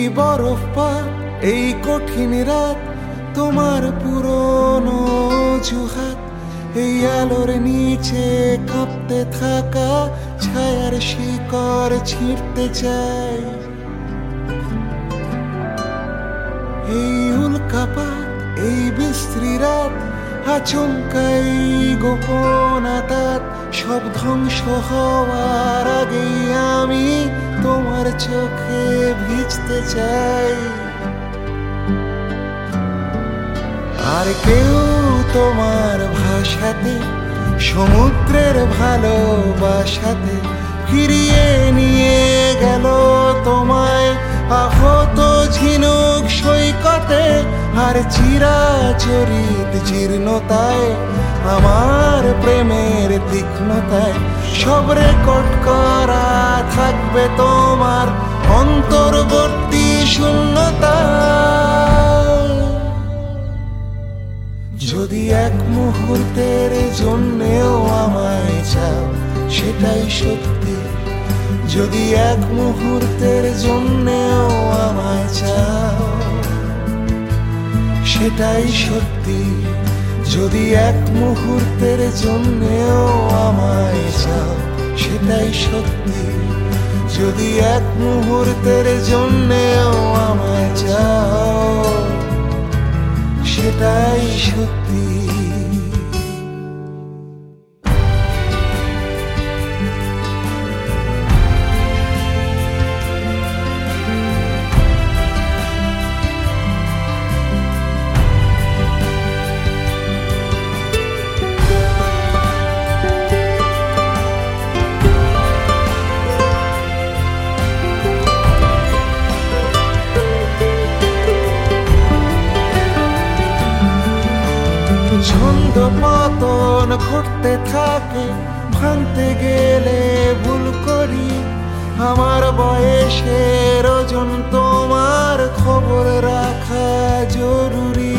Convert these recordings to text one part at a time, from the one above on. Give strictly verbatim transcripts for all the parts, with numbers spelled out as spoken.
বরফপাত এই কঠিন রাত, তোমার পুরনো অজুহাত, এই আলোর নিচে কাঁপতে থাকা ছায়ার শিকড় ছিঁড়তে চাই। এই উল্কাপাত এই বিশ্রী রাত, আচমকাই গোপন আঘাত, সব ধ্বংস হওয়ার আগেই আমি তোমার চোখে ভিজতে চাই। আর কেউ তোমার ভাষাতে, সমুদ্রের ভালোবাসাতে ফিরিয়ে নিয়ে গেল তোমায় আহত ঝিনুক সৈকতে। আর চিরাচরিত জীর্ণতায়, আমার প্রেমের তীক্ষ্ণতায় সব রেকর্ড করা থাকবে তোমার অন্তর্বর্তী শূন্যতায়। যদি এক মুহূর্তের জন্যেও আমায় চাও সেটাই সত্যি, যদি এক মুহূর্তের জন্যেও আমায় চাও সেটাই সত্যি, যদি এক মুহূর্তের জন্যেও আমায় চাও সেটাই সত্যি, যদি এক মুহূর্তের জন্যেও আমায় চাও সেটাই সত্যি। ছন্দ পতন ঘটতে থাকে, ভাঙতে গেলে ভুল করি। আমার বয়সের ওজন তোমার খবর রাখা জরুরি।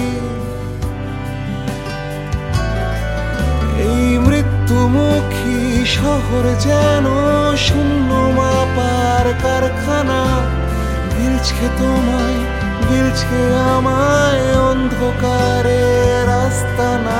এই মৃত্যুমুখী শহর যেন শূন্য মাপার কারখানা, গিলছে তোমায় গিলছে আমায় অন্ধকারের আস্তানা।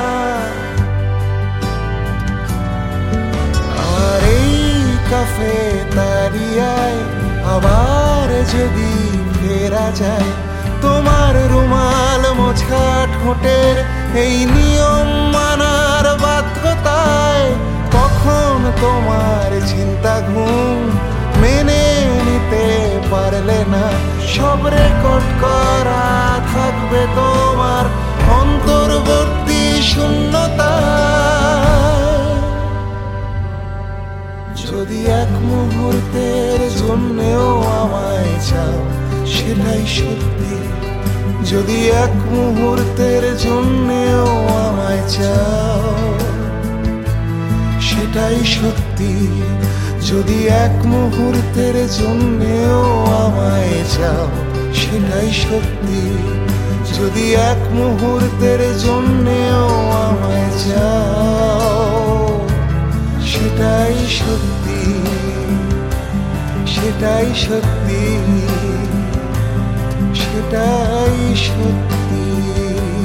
আর এই কাফে তারিয়ায় আবার যদি ফেরা যায়, তোমার রুমাল মোছা ঠোঁটের এই নিয়ম মানার বাধ্যতায়, কখন তোমার চিন্তা ঘুম মেনে নিতে পারলে না, সব রেকর্ড করা থাকবে তোমার অন্তর্বর্তী শূন্যতায়। যদি এক মুহূর্তের জন্যেও আমায় চাও সেটাই সত্যি, যদি এক মুহূর্তের জন্যেও আমায় চাও সেটাই সত্যি, যদি এক মুহূর্তের জন্যেও আমায় চাও সেটাই সত্যি, যদি এক মুহূর্তের জন্যেও আমায় চাও সেটাই সত্যি, সেটাই সত্যি, সেটাই সত্যি।